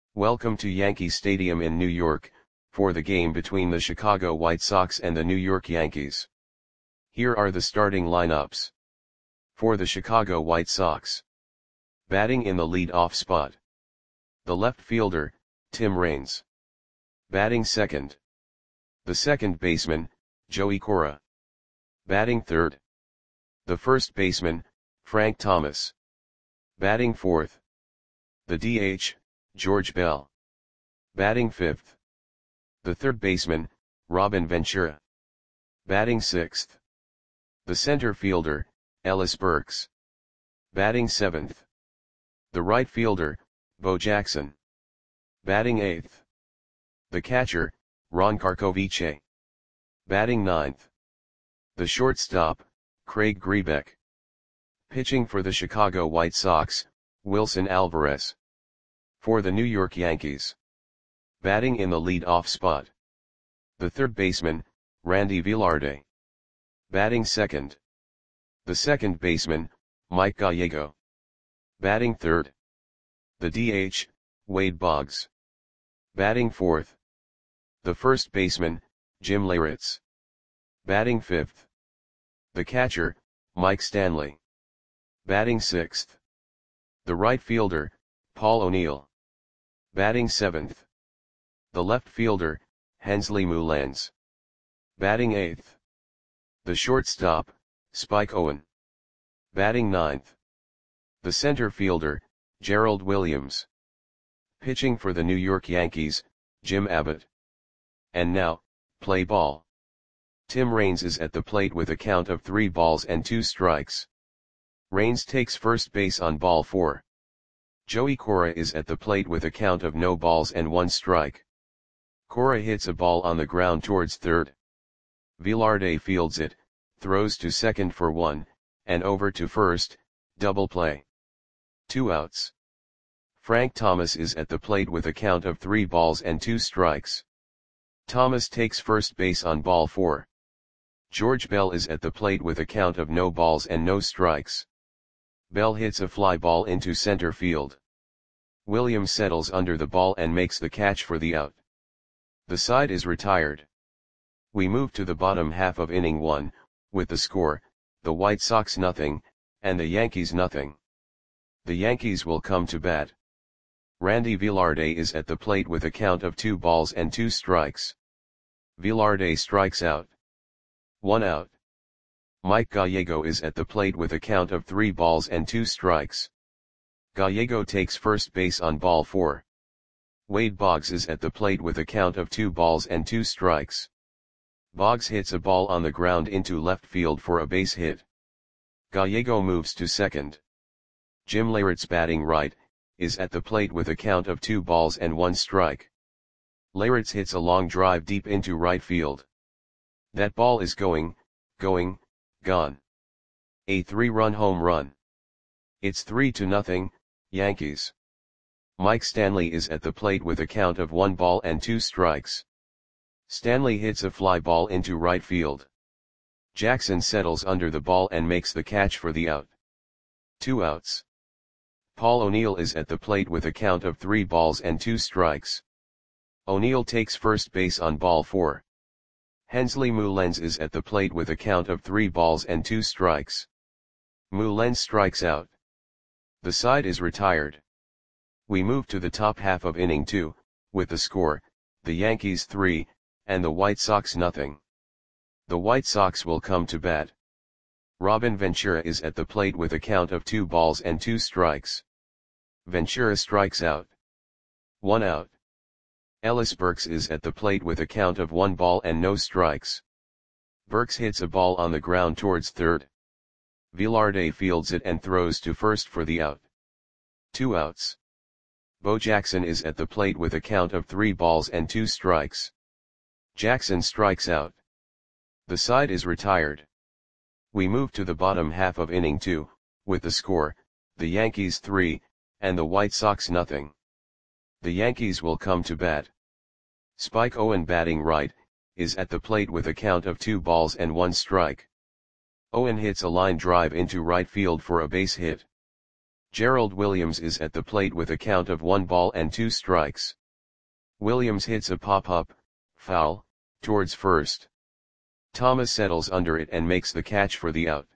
Welcome to Yankee Stadium in New York, for the game between the Chicago White Sox and the New York Yankees. Here are the starting lineups. For the Chicago White Sox. Batting in the lead-off spot. The left fielder, Tim Raines. Batting second. The second baseman, Joey Cora. Batting third. The first baseman, Frank Thomas. Batting fourth. The DH, George Bell. Batting fifth. The third baseman, Robin Ventura. Batting sixth. The center fielder, Ellis Burks. Batting seventh. The right fielder, Bo Jackson. Batting eighth. The catcher, Ron Karkovice. Batting ninth. The shortstop, Craig Grebeck. Pitching for the Chicago White Sox, Wilson Alvarez. For the New York Yankees. Batting in the lead-off spot. The third baseman, Randy Velarde. Batting second. The second baseman, Mike Gallego. Batting third. The DH, Wade Boggs. Batting fourth. The first baseman, Jim Leyritz. Batting fifth. The catcher, Mike Stanley. Batting sixth. The right fielder, Paul O'Neill. Batting seventh. The left fielder, Hensley Meulens. Batting eighth. The shortstop, Spike Owen. Batting ninth. The center fielder, Gerald Williams. Pitching for the New York Yankees, Jim Abbott. And now, play ball. Tim Raines is at the plate with a count of 3 balls and 2 strikes. Raines takes first base on ball 4. Joey Cora is at the plate with a count of no balls and 1 strike. Cora hits a ball on the ground towards third. Velarde fields it, throws to second for 1, and over to first, double play. 2 outs. Frank Thomas is at the plate with a count of 3 balls and 2 strikes. Thomas takes first base on ball 4. George Bell is at the plate with a count of no balls and no strikes. Bell hits a fly ball into center field. Williams settles under the ball and makes the catch for the out. The side is retired. We move to the bottom half of inning 1, with the score, the White Sox nothing, and the Yankees nothing. The Yankees will come to bat. Randy Velarde is at the plate with a count of 2 balls and 2 strikes. Velarde strikes out. 1 out. Mike Gallego is at the plate with a count of 3 balls and 2 strikes. Gallego takes first base on ball 4. Wade Boggs is at the plate with a count of 2 balls and 2 strikes. Boggs hits a ball on the ground into left field for a base hit. Gallego moves to second. Jim Leyritz, batting right, is at the plate with a count of 2 balls and 1 strike. Leyritz hits a long drive deep into right field. That ball is gone. A 3-run home run. It's 3-0, Yankees. Mike Stanley is at the plate with a count of 1 ball and 2 strikes. Stanley hits a fly ball into right field. Jackson settles under the ball and makes the catch for the out. 2 outs. Paul O'Neill is at the plate with a count of 3 balls and 2 strikes. O'Neill takes first base on ball 4. Hensley Meulens is at the plate with a count of 3 balls and 2 strikes. Meulens strikes out. The side is retired. We move to the top half of inning 2, with the score, the Yankees 3, and the White Sox nothing. The White Sox will come to bat. Robin Ventura is at the plate with a count of 2 balls and 2 strikes. Ventura strikes out. 1 out. Ellis Burks is at the plate with a count of 1 ball and no strikes. Burks hits a ball on the ground towards third. Velarde fields it and throws to first for the out. 2 outs. Bo Jackson is at the plate with a count of 3 balls and 2 strikes. Jackson strikes out. The side is retired. We move to the bottom half of inning 2, with the score, the Yankees 3, and the White Sox nothing. The Yankees will come to bat. Spike Owen, batting right, is at the plate with a count of 2 balls and 1 strike. Owen hits a line drive into right field for a base hit. Gerald Williams is at the plate with a count of 1 ball and 2 strikes. Williams hits a pop-up, foul, towards first. Thomas settles under it and makes the catch for the out.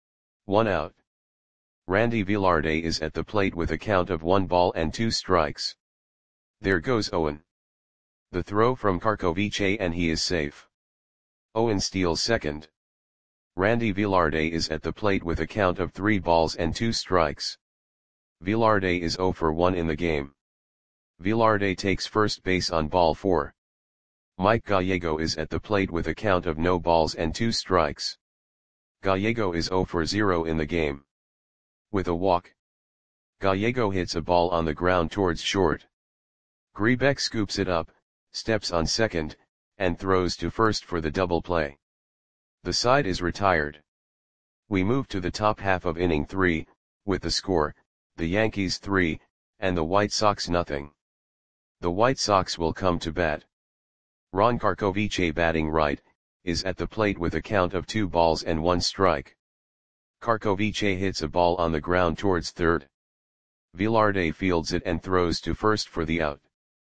1 out. Randy Velarde is at the plate with a count of 1 ball and 2 strikes. There goes Owen. The throw from Karkovice and he is safe. Owen steals second. Randy Velarde is at the plate with a count of 3 balls and 2 strikes. Velarde is 0 for 1 in the game. Velarde takes first base on ball 4. Mike Gallego is at the plate with a count of no balls and 2 strikes. Gallego is 0 for 0 in the game. With a walk, Gallego hits a ball on the ground towards short. Grebeck scoops it up, steps on second, and throws to first for the double play. The side is retired. We move to the top half of inning 3, with the score, the Yankees 3, and the White Sox nothing. The White Sox will come to bat. Ron Karkovice, batting right, is at the plate with a count of 2 balls and 1 strike. Karkovice hits a ball on the ground towards third. Velarde fields it and throws to first for the out.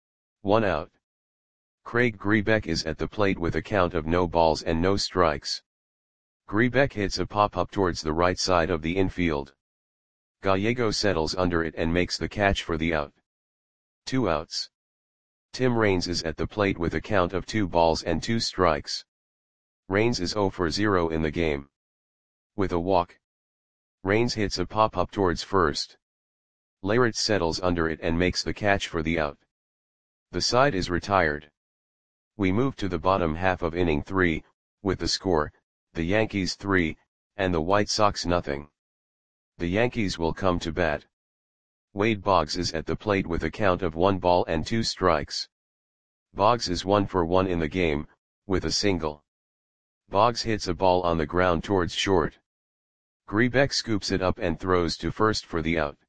1 out. Craig Grebeck is at the plate with a count of no balls and no strikes. Grebeck hits a pop-up towards the right side of the infield. Gallego settles under it and makes the catch for the out. 2 outs. Tim Raines is at the plate with a count of 2 balls and 2 strikes. Raines is 0 for 0 in the game. With a walk, Raines hits a pop-up towards first. Leyritz settles under it and makes the catch for the out. The side is retired. We move to the bottom half of inning 3, with the score, the Yankees 3, and the White Sox nothing. The Yankees will come to bat. Wade Boggs is at the plate with a count of 1 ball and 2 strikes. Boggs is 1 for 1 in the game, with a single. Boggs hits a ball on the ground towards short. Grebeck scoops it up and throws to first for the out.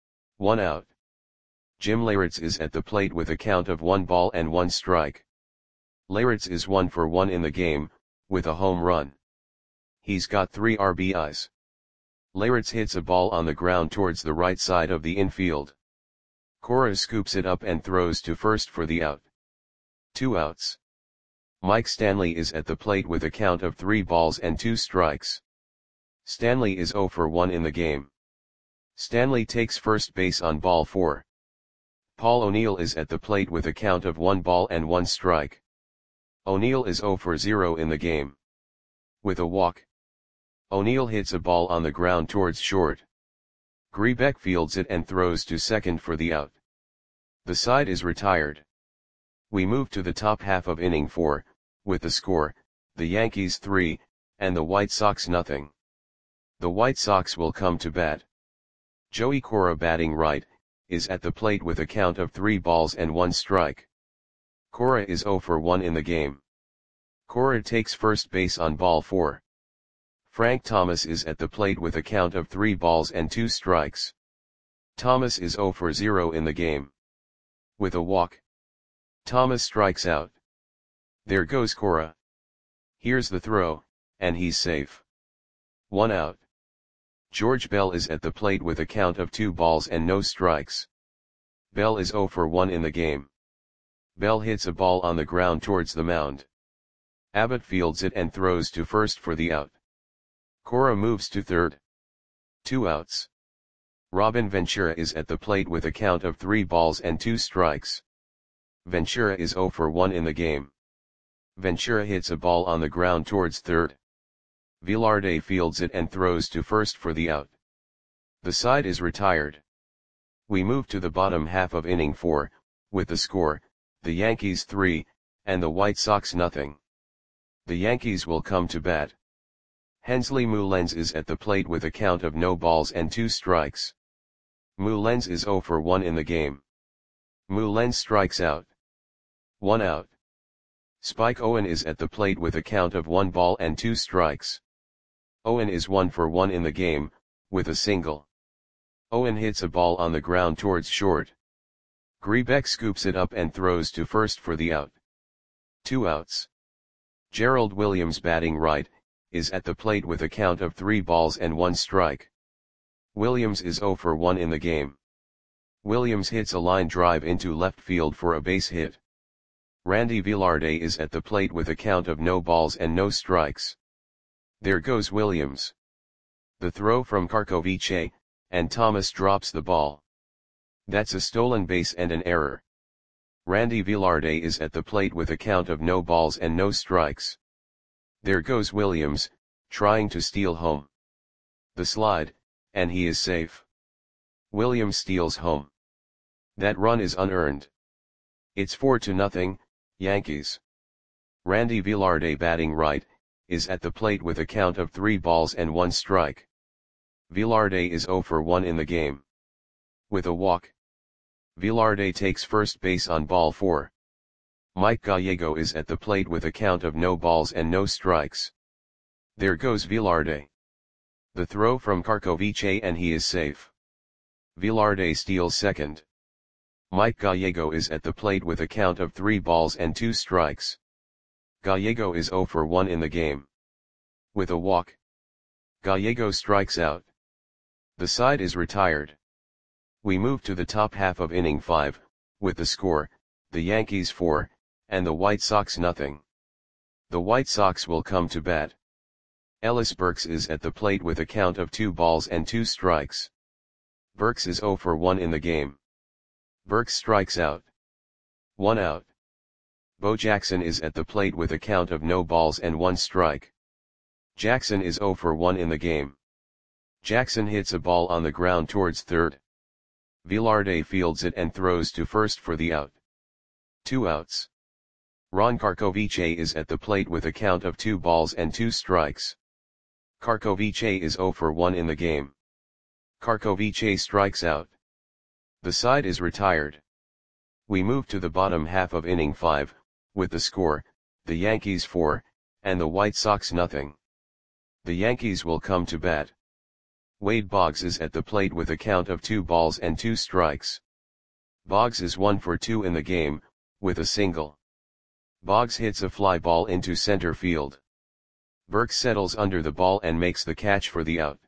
1 out. Jim Leyritz is at the plate with a count of 1 ball and 1 strike. Leyritz is 1 for 1 in the game, with a home run. He's got 3 RBIs. Leyritz hits a ball on the ground towards the right side of the infield. Cora scoops it up and throws to first for the out. 2 outs. Mike Stanley is at the plate with a count of 3 balls and 2 strikes. Stanley is 0 for 1 in the game. Stanley takes first base on ball 4. Paul O'Neill is at the plate with a count of 1 ball and 1 strike. O'Neill is 0 for 0 in the game. With a walk, O'Neill hits a ball on the ground towards short. Grebeck fields it and throws to second for the out. The side is retired. We move to the top half of inning 4, with the score, the Yankees 3, and the White Sox nothing. The White Sox will come to bat. Joey Cora, batting right, is at the plate with a count of 3 balls and 1 strike. Cora is 0 for 1 in the game. Cora takes first base on ball 4. Frank Thomas is at the plate with a count of 3 balls and 2 strikes. Thomas is 0 for 0 in the game. With a walk, Thomas strikes out. There goes Cora. Here's the throw, and he's safe. 1 out. George Bell is at the plate with a count of 2 balls and no strikes. Bell is 0 for 1 in the game. Bell hits a ball on the ground towards the mound. Abbott fields it and throws to first for the out. Cora moves to third. 2 outs. Robin Ventura is at the plate with a count of 3 balls and 2 strikes. Ventura is 0 for 1 in the game. Ventura hits a ball on the ground towards third. Velarde fields it and throws to first for the out. The side is retired. We move to the bottom half of inning 4, with the score, the Yankees 3, and the White Sox nothing. The Yankees will come to bat. Hensley Mullens is at the plate with a count of no balls and 2 strikes. Mullens is 0 for 1 in the game. Mullens strikes out. 1 out. Spike Owen is at the plate with a count of 1 ball and 2 strikes. Owen is 1 for 1 in the game, with a single. Owen hits a ball on the ground towards short. Grebeck scoops it up and throws to first for the out. 2 outs. Gerald Williams, batting right, is at the plate with a count of 3 balls and 1 strike. Williams is 0 for 1 in the game. Williams hits a line drive into left field for a base hit. Randy Velarde is at the plate with a count of no balls and no strikes. There goes Williams. The throw from Karkovice, and Thomas drops the ball. That's a stolen base and an error. Randy Velarde is at the plate with a count of no balls and no strikes. There goes Williams, trying to steal home. The slide, and he is safe. Williams steals home. That run is unearned. It's 4-0, Yankees. Randy Velarde, batting right, is at the plate with a count of 3 balls and 1 strike. Velarde is 0 for 1 in the game. With a walk. Velarde takes first base on ball 4. Mike Gallego is at the plate with a count of no balls and no strikes. There goes Velarde. The throw from Karkovice, and he is safe. Velarde steals second. Mike Gallego is at the plate with a count of 3 balls and 2 strikes. Gallego is 0 for 1 in the game. With a walk. Gallego strikes out. The side is retired. We move to the top half of inning 5, with the score, the Yankees 4, and the White Sox nothing. The White Sox will come to bat. Ellis Burks is at the plate with a count of 2 balls and 2 strikes. Burks is 0 for 1 in the game. Burks strikes out. 1 out. Bo Jackson is at the plate with a count of no balls and 1 strike. Jackson is 0 for 1 in the game. Jackson hits a ball on the ground towards third. Velarde fields it and throws to first for the out. 2 outs. Ron Karkovice is at the plate with a count of 2 balls and 2 strikes. Karkovice is 0 for 1 in the game. Karkovice strikes out. The side is retired. We move to the bottom half of inning 5, with the score, the Yankees 4, and the White Sox nothing. The Yankees will come to bat. Wade Boggs is at the plate with a count of 2 balls and 2 strikes. Boggs is 1 for 2 in the game, with a single. Boggs hits a fly ball into center field. Burks settles under the ball and makes the catch for the out.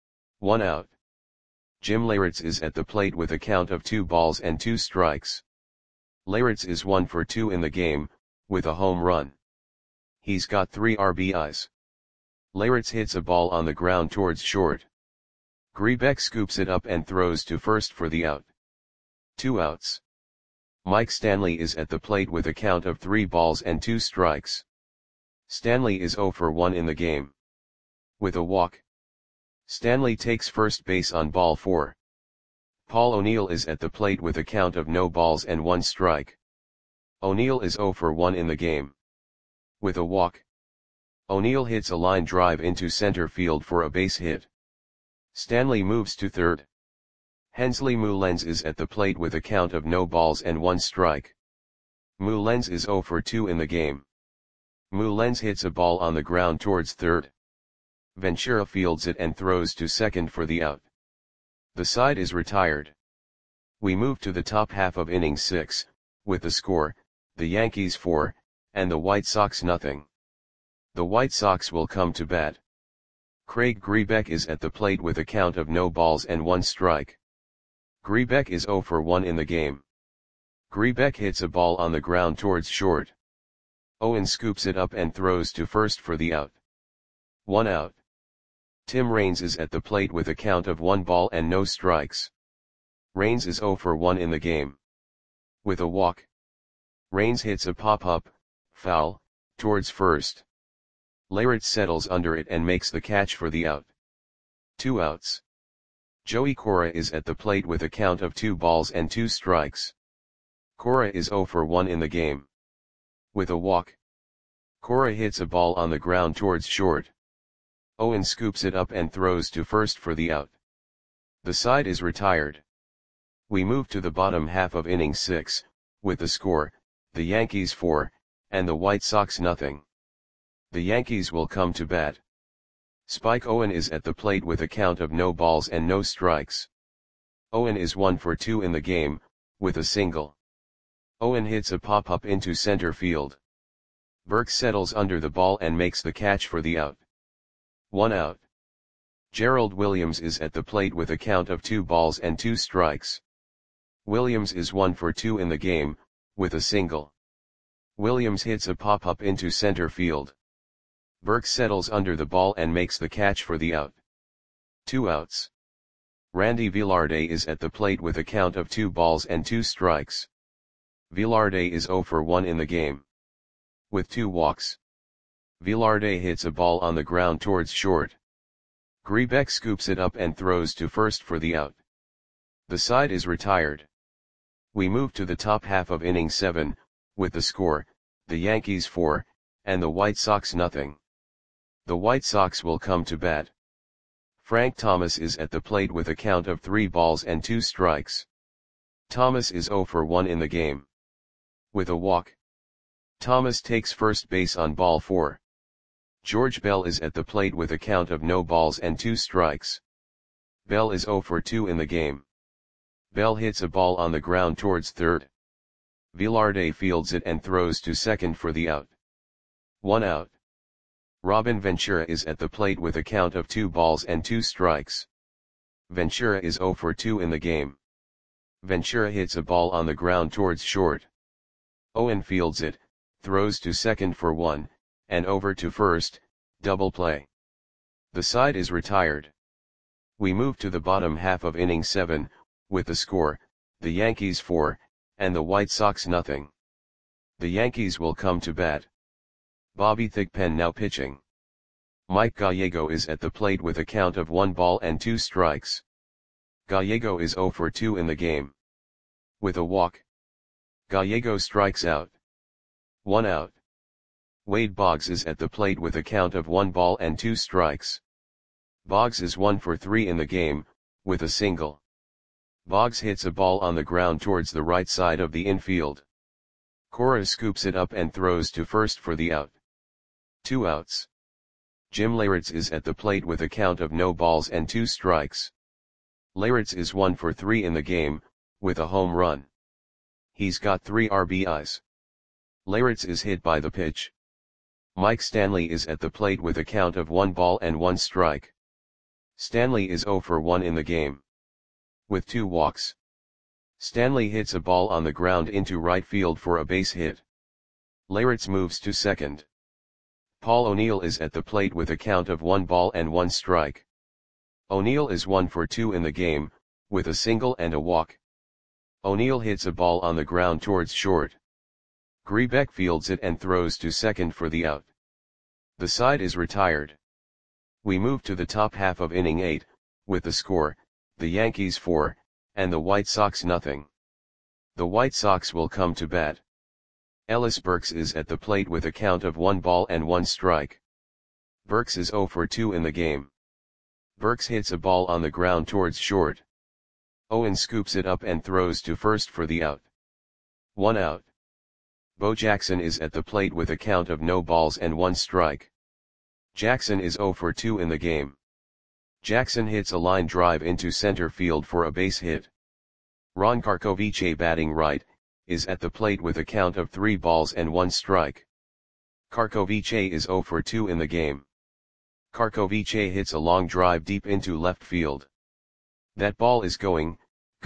1 out. Jim Leyritz is at the plate with a count of 2 balls and 2 strikes. Leyritz is 1 for 2 in the game, with a home run. He's got 3 RBIs. Leyritz hits a ball on the ground towards short. Grebeck scoops it up and throws to first for the out. 2 outs. Mike Stanley is at the plate with a count of 3 balls and 2 strikes. Stanley is 0 for 1 in the game. With a walk. Stanley takes first base on ball 4. Paul O'Neill is at the plate with a count of no balls and 1 strike. O'Neill is 0 for 1 in the game. With a walk. O'Neill hits a line drive into center field for a base hit. Stanley moves to third. Hensley Mullens is at the plate with a count of no balls and 1 strike. Mullens is 0 for 2 in the game. Mullens hits a ball on the ground towards third. Ventura fields it and throws to second for the out. The side is retired. We move to the top half of inning 6, with the score, the Yankees 4, and the White Sox nothing. The White Sox will come to bat. Craig Grebeck is at the plate with a count of no balls and 1 strike. Grebeck is 0 for 1 in the game. Grebeck hits a ball on the ground towards short. Owen scoops it up and throws to first for the out. 1 out. Tim Raines is at the plate with a count of 1 ball and no strikes. Raines is 0 for 1 in the game. With a walk. Raines hits a pop-up, foul, towards first. Leyritz settles under it and makes the catch for the out. 2 outs. Joey Cora is at the plate with a count of 2 balls and 2 strikes. Cora is 0 for 1 in the game. With a walk. Cora hits a ball on the ground towards short. Owen scoops it up and throws to first for the out. The side is retired. We move to the bottom half of inning 6, with the score, the Yankees 4, and the White Sox nothing. The Yankees will come to bat. Spike Owen is at the plate with a count of no balls and no strikes. Owen is 1 for 2 in the game, with a single. Owen hits a pop-up into center field. Burks settles under the ball and makes the catch for the out. 1 out. Gerald Williams is at the plate with a count of 2 balls and 2 strikes. Williams is 1 for 2 in the game, with a single. Williams hits a pop-up into center field. Burks settles under the ball and makes the catch for the out. 2 outs. Randy Velarde is at the plate with a count of 2 balls and 2 strikes. Velarde is 0 for 1 in the game. With 2 walks. Velarde hits a ball on the ground towards short. Grebeck scoops it up and throws to first for the out. The side is retired. We move to the top half of inning 7, with the score, the Yankees 4, and the White Sox nothing. The White Sox will come to bat. Frank Thomas is at the plate with a count of 3 balls and 2 strikes. Thomas is 0 for 1 in the game. With a walk. Thomas takes first base on ball 4. George Bell is at the plate with a count of no balls and 2 strikes. Bell is 0 for 2 in the game. Bell hits a ball on the ground towards third. Velarde fields it and throws to second for the out. 1 out. Robin Ventura is at the plate with a count of 2 balls and 2 strikes. Ventura is 0 for 2 in the game. Ventura hits a ball on the ground towards short. Owen fields it, throws to second for 1, and over to first, double play. The side is retired. We move to the bottom half of inning 7, with the score, the Yankees 4, and the White Sox nothing. The Yankees will come to bat. Bobby Thigpen now pitching. Mike Gallego is at the plate with a count of 1 ball and 2 strikes. Gallego is 0 for 2 in the game. With a walk. Gallego strikes out. 1 out. Wade Boggs is at the plate with a count of 1 ball and 2 strikes. Boggs is 1 for 3 in the game, with a single. Boggs hits a ball on the ground towards the right side of the infield. Cora scoops it up and throws to first for the out. 2 outs. Jim Leyritz is at the plate with a count of no balls and 2 strikes. Leyritz is 1 for 3 in the game, with a home run. He's got 3 RBIs. Leyritz is hit by the pitch. Mike Stanley is at the plate with a count of 1 ball and 1 strike. Stanley is 0 for 1 in the game. With 2 walks. Stanley hits a ball on the ground into right field for a base hit. Leyritz moves to second. Paul O'Neill is at the plate with a count of 1 ball and 1 strike. O'Neill is 1 for 2 in the game, with a single and a walk. O'Neill hits a ball on the ground towards short. Grebeck fields it and throws to second for the out. The side is retired. We move to the top half of inning 8, with the score, the Yankees 4, and the White Sox nothing. The White Sox will come to bat. Ellis Burks is at the plate with a count of 1 ball and 1 strike. Burks is 0 for 2 in the game. Burks hits a ball on the ground towards short. Owen scoops it up and throws to first for the out. 1 out. Bo Jackson is at the plate with a count of no balls and 1 strike. Jackson is 0 for 2 in the game. Jackson hits a line drive into center field for a base hit. Ron Karkovice, batting right, is at the plate with a count of 3 balls and 1 strike. Karkovice is 0 for 2 in the game. Karkovice hits a long drive deep into left field. That ball is gone.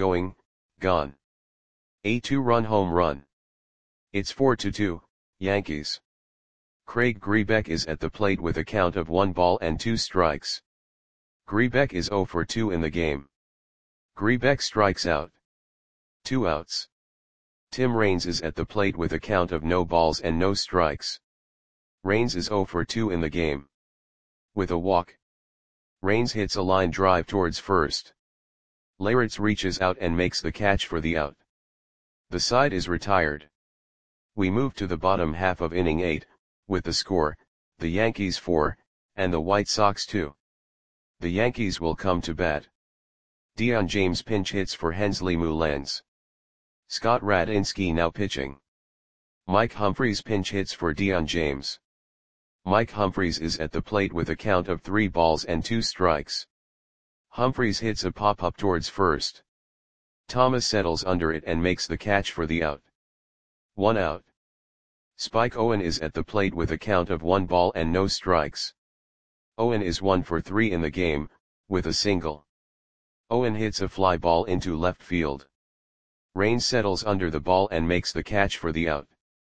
A 2-run home run. It's 4-2, Yankees. Craig Grebeck is at the plate with a count of 1 ball and 2 strikes. Grebeck is 0 for 2 in the game. Grebeck strikes out. 2 outs. Tim Raines is at the plate with a count of no balls and no strikes. Raines is 0 for 2 in the game. With a walk. Raines hits a line drive towards first. Leyritz reaches out and makes the catch for the out. The side is retired. We move to the bottom half of inning 8, with the score, the Yankees 4, and the White Sox 2. The Yankees will come to bat. Dion James pinch hits for Hensley Mullens. Scott Radinsky now pitching. Mike Humphries pinch hits for Dion James. Mike Humphries is at the plate with a count of 3 balls and 2 strikes. Humphries hits a pop-up towards first. Thomas settles under it and makes the catch for the out. 1 out. Spike Owen is at the plate with a count of 1 ball and no strikes. Owen is 1 for 3 in the game, with a single. Owen hits a fly ball into left field. Rain settles under the ball and makes the catch for the out.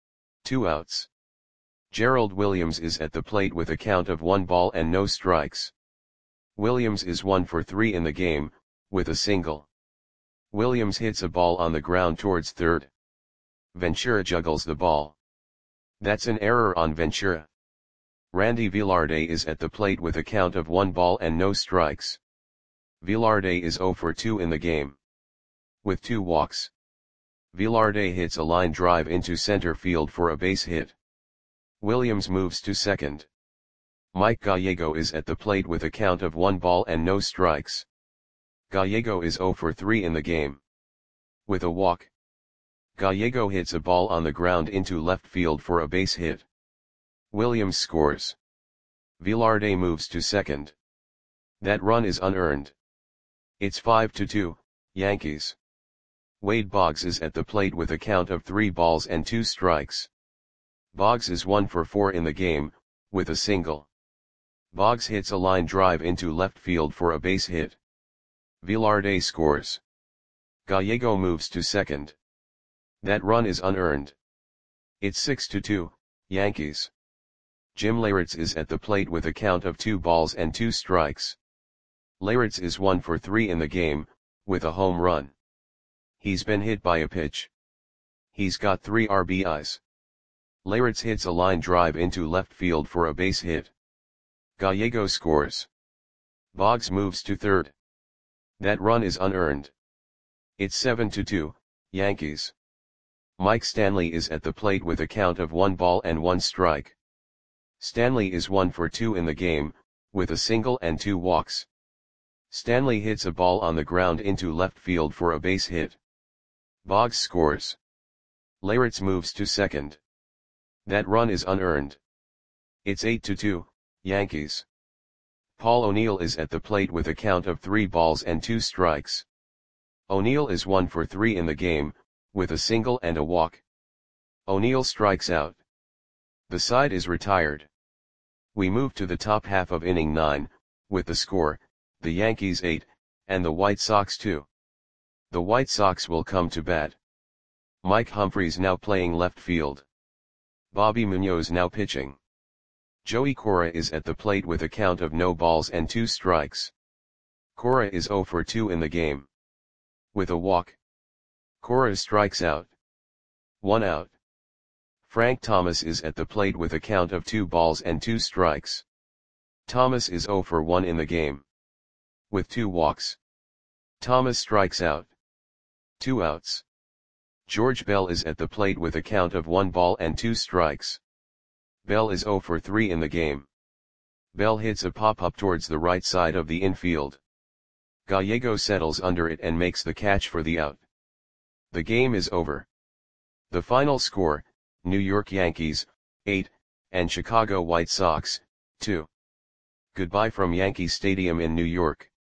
2 outs. Gerald Williams is at the plate with a count of 1 ball and no strikes. Williams is 1 for 3 in the game, with a single. Williams hits a ball on the ground towards third. Ventura juggles the ball. That's an error on Ventura. Randy Velarde is at the plate with a count of 1 ball and no strikes. Velarde is 0 for 2 in the game. With 2 walks. Velarde hits a line drive into center field for a base hit. Williams moves to second. Mike Gallego is at the plate with a count of 1 ball and no strikes. Gallego is 0 for 3 in the game. With a walk. Gallego hits a ball on the ground into left field for a base hit. Williams scores. Velarde moves to second. That run is unearned. It's 5-2, Yankees. Wade Boggs is at the plate with a count of 3 balls and 2 strikes. Boggs is 1 for 4 in the game, with a single. Boggs hits a line drive into left field for a base hit. Velarde scores. Gallego moves to second. That run is unearned. It's 6-2, Yankees. Jim Leyritz is at the plate with a count of 2 balls and 2 strikes. Leyritz is 1 for 3 in the game, with a home run. He's been hit by a pitch. He's got 3 RBIs. Leyritz hits a line drive into left field for a base hit. Gallego scores. Boggs moves to third. That run is unearned. It's 7-2, Yankees. Mike Stanley is at the plate with a count of 1 ball and 1 strike. Stanley is 1 for 2 in the game, with a single and 2 walks. Stanley hits a ball on the ground into left field for a base hit. Boggs scores. Leyritz moves to second. That run is unearned. It's 8-2, Yankees. Paul O'Neill is at the plate with a count of 3 balls and 2 strikes. O'Neill is 1 for 3 in the game, with a single and a walk. O'Neill strikes out. The side is retired. We move to the top half of inning 9, with the score, the Yankees 8, and the White Sox 2. The White Sox will come to bat. Mike Humphreys now playing left field. Bobby Munoz now pitching. Joey Cora is at the plate with a count of no balls and 2 strikes. Cora is 0 for 2 in the game. With a walk. Cora strikes out. 1 out. Frank Thomas is at the plate with a count of 2 balls and 2 strikes. Thomas is 0 for 1 in the game. With 2 walks. Thomas strikes out. 2 outs. George Bell is at the plate with a count of 1 ball and 2 strikes. Bell is 0 for 3 in the game. Bell hits a pop-up towards the right side of the infield. Gallego settles under it and makes the catch for the out. The game is over. The final score, New York Yankees, 8, and Chicago White Sox, 2. Goodbye from Yankee Stadium in New York.